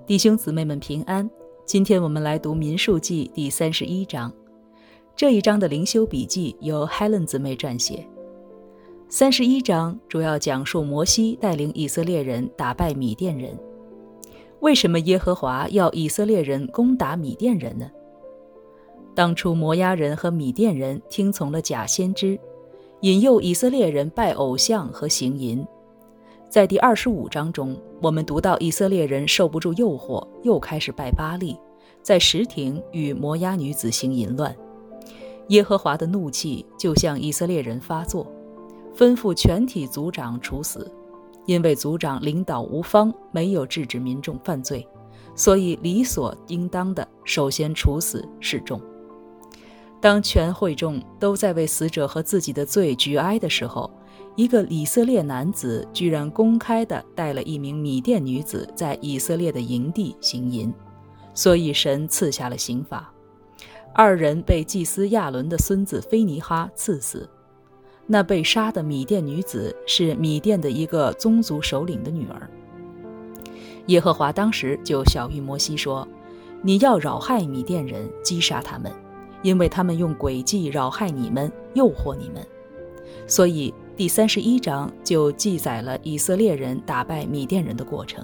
弟兄姊妹们平安，今天我们来读民数记第31章。这一章的灵修笔记由 Helen 姊妹撰写。31章主要讲述摩西带领以色列人打败米甸人。为什么耶和华要以色列人攻打米甸人呢？当初摩押人和米甸人听从了假先知，引诱以色列人拜偶像和行淫。在第25章中，我们读到以色列人受不住诱惑，又开始拜巴力，在什亭与摩押女子行淫乱。耶和华的怒气就向以色列人发作，吩咐全体族长处死，因为族长领导无方，没有制止民众犯罪，所以理所应当的首先处死示众。当全会众都在为死者和自己的罪举哀的时候，一个以色列男子居然公开地带了一名米甸女子在以色列的营地行淫，所以神赐下了刑罚。二人被祭司亚伦的孙子菲尼哈赐死。那被杀的米甸女子是米甸的一个宗族首领的女儿。耶和华当时就晓谕摩西说：你要扰害米甸人，击杀他们，因为他们用诡计扰害你们，诱惑你们。所以第31章就记载了以色列人打败米甸人的过程。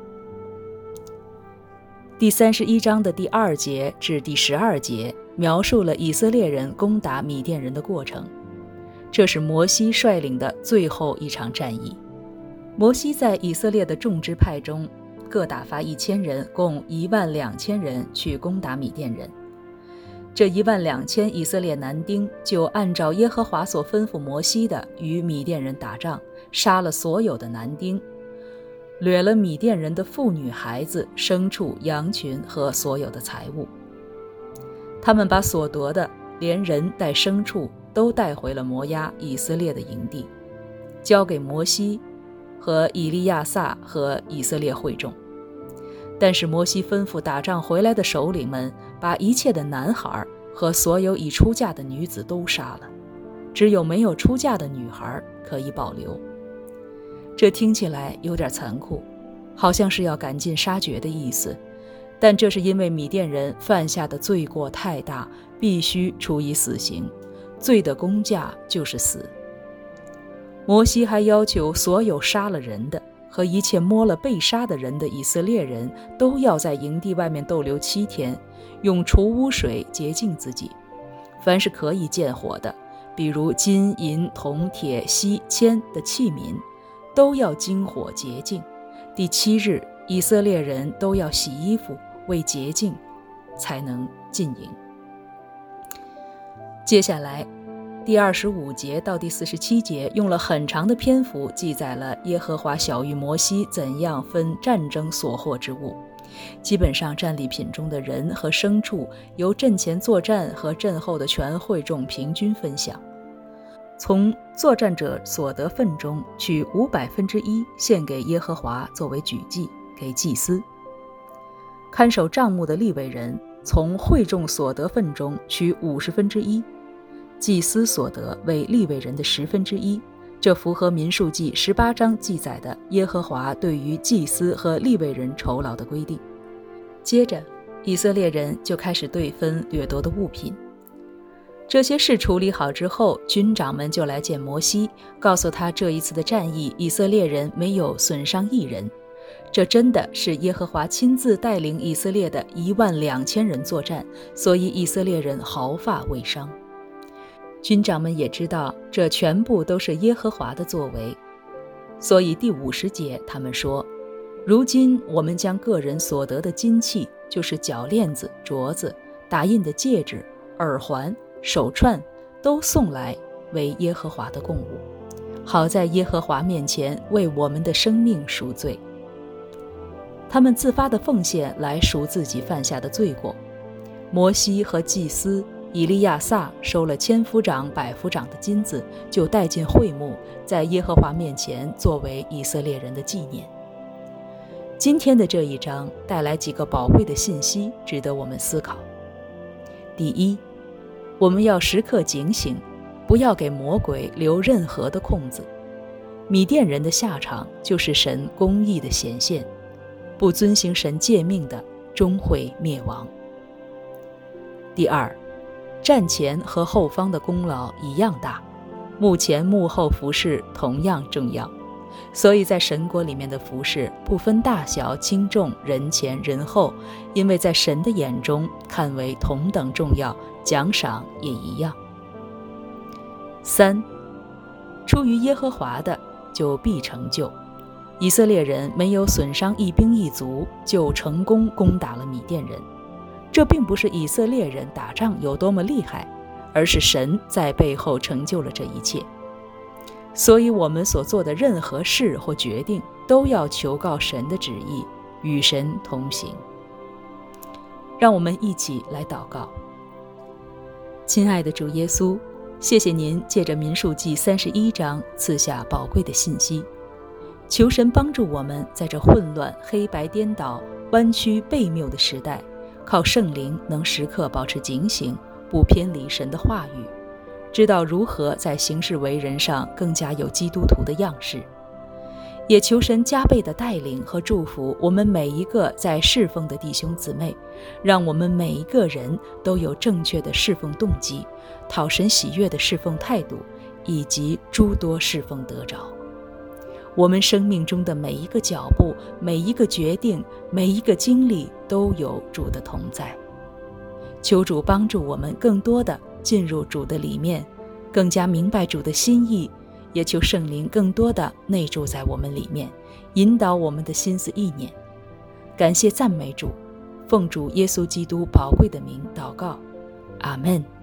第31章的第2节至第12节描述了以色列人攻打米甸人的过程，这是摩西率领的最后一场战役。摩西在以色列的众支派中各打发1000人，共12000人去攻打米甸人。这12000以色列男丁就按照耶和华所吩咐摩西的与米甸人打仗，杀了所有的男丁，掠了米甸人的妇女孩子、牲畜、羊群和所有的财物。他们把所得的连人带牲畜都带回了摩押以色列的营地，交给摩西和以利亚撒和以色列会众。但是摩西吩咐打仗回来的首领们把一切的男孩和所有已出嫁的女子都杀了，只有没有出嫁的女孩可以保留。这听起来有点残酷，好像是要赶尽杀绝的意思，但这是因为米甸人犯下的罪过太大，必须处以死刑，罪的工价就是死。摩西还要求所有杀了人的和一切摸了被杀的人的以色列人都要在营地外面逗留7天，用除污水洁净自己。凡是可以见火的，比如金银铜铁锡铅的器皿，都要经火洁净。第7日以色列人都要洗衣服为洁净，才能进营。接下来第25节到第47节用了很长的篇幅记载了耶和华晓谕摩西怎样分战争所获之物。基本上战利品中的人和牲畜由阵前作战和阵后的全会众平均分享，从作战者所得分中取1/5献给耶和华作为举祭，给祭司。看守帐幕的利未人从会众所得分中取1/50，祭司所得为利未人的1/10，这符合民数记18章记载的耶和华对于祭司和利未人酬劳的规定。接着以色列人就开始对分掠夺的物品。这些事处理好之后，军长们就来见摩西，告诉他这一次的战役以色列人没有损伤一人，这真的是耶和华亲自带领以色列的12000人作战，所以以色列人毫发未伤。军长们也知道这全部都是耶和华的作为，所以第50节他们说：如今我们将个人所得的金器，就是脚链子、镯子、打印的戒指、耳环、手串，都送来为耶和华的供物，好在耶和华面前为我们的生命赎罪。他们自发的奉献来赎自己犯下的罪过。摩西和祭司以利亚撒收了千夫长、百夫长的金子，就带进会幕，在耶和华面前作为以色列人的纪念。今天的这一章带来几个宝贵的信息，值得我们思考。第一，我们要时刻警醒，不要给魔鬼留任何的空子。米甸人的下场就是神公义的显现， 不遵行神诫命的，终会灭亡。第二，站前和后方的功劳一样大，幕前幕后服侍同样重要。所以在神国里面的服侍不分大小轻重，人前人后，因为在神的眼中看为同等重要，奖赏也一样。三，出于耶和华的就必成就。以色列人没有损伤一兵一卒，就成功攻打了米甸人。这并不是以色列人打仗有多么厉害，而是神在背后成就了这一切。所以我们所做的任何事或决定，都要求告神的旨意，与神同行。让我们一起来祷告。亲爱的主耶稣，谢谢您借着民数记31章赐下宝贵的信息，求神帮助我们在这混乱、黑白颠倒、弯曲悖谬的时代，靠圣灵能时刻保持警醒，不偏离神的话语，知道如何在行事为人上更加有基督徒的样式。也求神加倍的带领和祝福我们每一个在侍奉的弟兄姊妹，让我们每一个人都有正确的侍奉动机，讨神喜悦的侍奉态度，以及诸多侍奉得着。我们生命中的每一个脚步，每一个决定，每一个经历，都有主的同在。求主帮助我们更多的进入主的里面，更加明白主的心意，也求圣灵更多的内住在我们里面，引导我们的心思意念。感谢赞美主，奉主耶稣基督宝贵的名祷告，阿们。